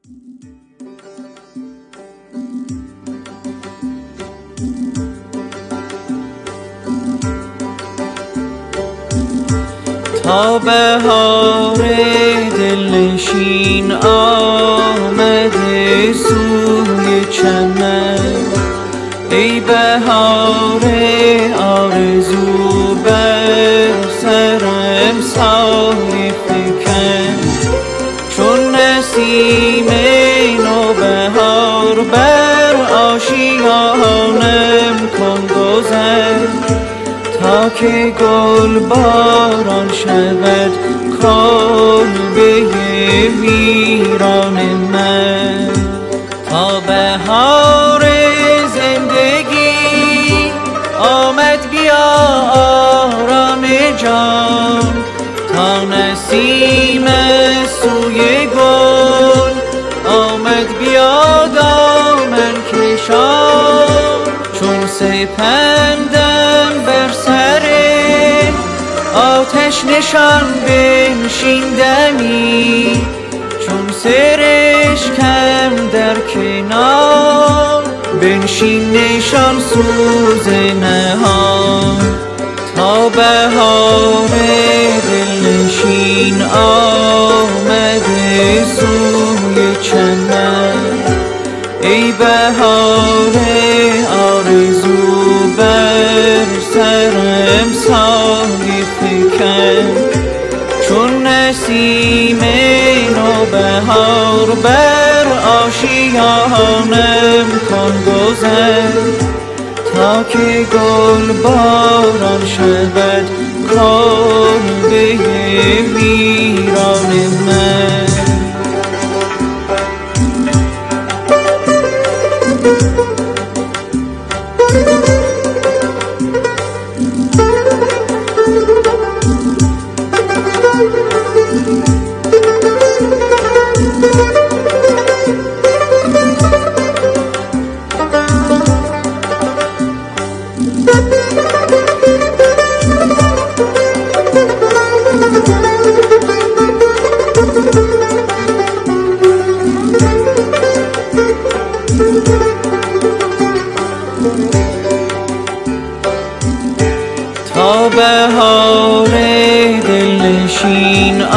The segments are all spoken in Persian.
تا بهار دلنشین آمده سوی چمن، ای بهار آرزو بر سرم سایه فکن. چون نسیم نوبهار بر آشیانم کن گذر، تا که گل باران شود کلبه ویران من. تا بهار زندگی آمد بیا آرام جان، تا نسیم سوی گل آمد بیا دامن کشان. چون سپندم بر سر آتش نشان بنشیندمی، چون سرشکم در کنار بنشین نشان سوز نهان. تا بهار دلنشین آمده سوی چمن، ای بهار آرزو بر سرم سایه فکن. چون نسیم نوبهار بر آشیانم کن گذر، تا که گل باران شود کلبه ویران من. تا بهار دلنشین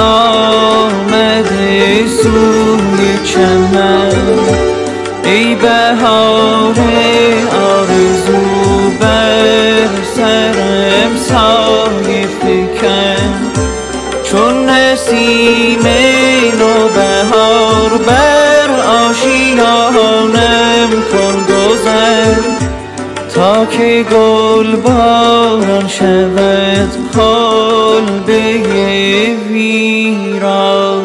آمده سوی چمن، ای بهار آرزو بر سرم سایه فکن. چون نسیم نوبهار بر آشیانم کن گذر، تا که گل باران شود کلبه ویران